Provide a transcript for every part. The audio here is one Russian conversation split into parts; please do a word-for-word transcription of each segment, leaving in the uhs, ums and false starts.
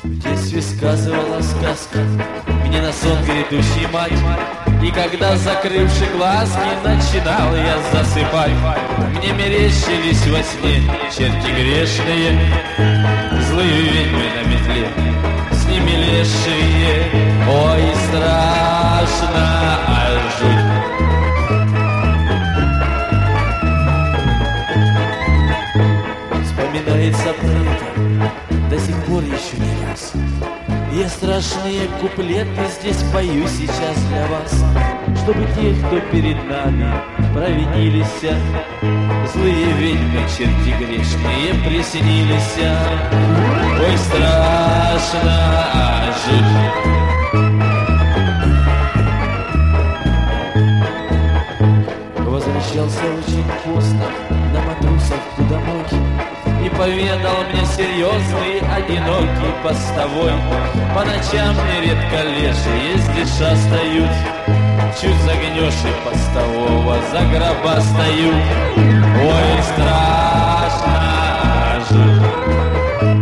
В детстве сказывала сказки мне на сон грядущий мать. И когда, закрывши глазки, начинал я засыпать, мне мерещились во сне черти грешные, злые ведьмы на метле, с ними лешие. Ой, страшно, а жуть. Вспоминается про это до сих пор еще не раз. Я страшные куплеты здесь пою сейчас для вас, чтобы те, кто перед нами провинились, злые ведьмы, черти грешные приснились. Ой, страшно, а жуть. Возвращался очень поздно на Матрусовку домой, и поведал мне серьезный, одинокий постовой: по ночам нередко лешие здесь шастают, чуть загнешь и постового за гроба стают. Ой, страшно, а жуть.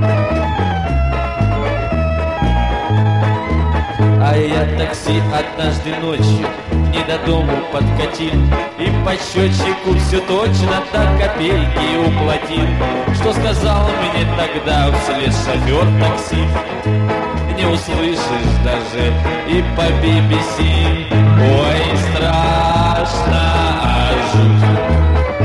А я такси однажды ночью не до дому подкатил, и по счетчику все точно до копейки уплатил. Что сказал мне тогда вслед шофер такси, не услышишь даже и по би би си. Ой, страшно, а жуть.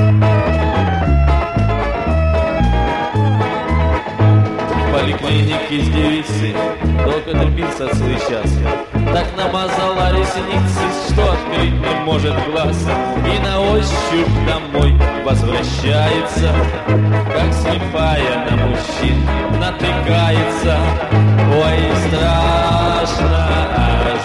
В поликлинике с девицей долго добился целый час, так намазала ресницы, что открыть не может глаз, и на ощупь домой возвращается, как слепая на мужчин натыкается. Ой, страшно, а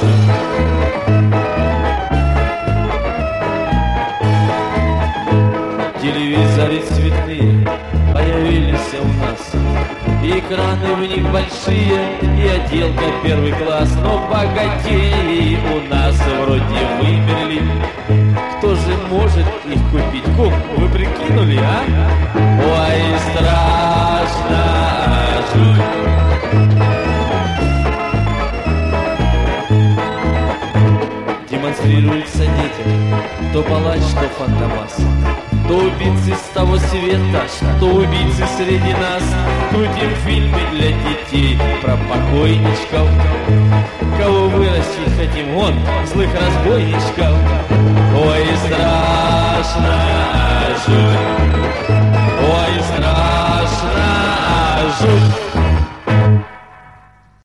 жуть. Телевизоры цветные появились у нас, и экраны в них большие, и отделка первый класс. Но богатеи у нас вроде вымерли. Кто же может их купить? Кум, вы прикинули, а? Ой, страшно, а жуть. Демонстрируется детям то палач, то фантомас, то убийцы с того света, что убийцы среди нас. Крутим фильмы для детей про покойничков, кого вырастить хотим, вон, злых разбойничков. Ой, страшно, а жуть. Ой, страшно, а жуть.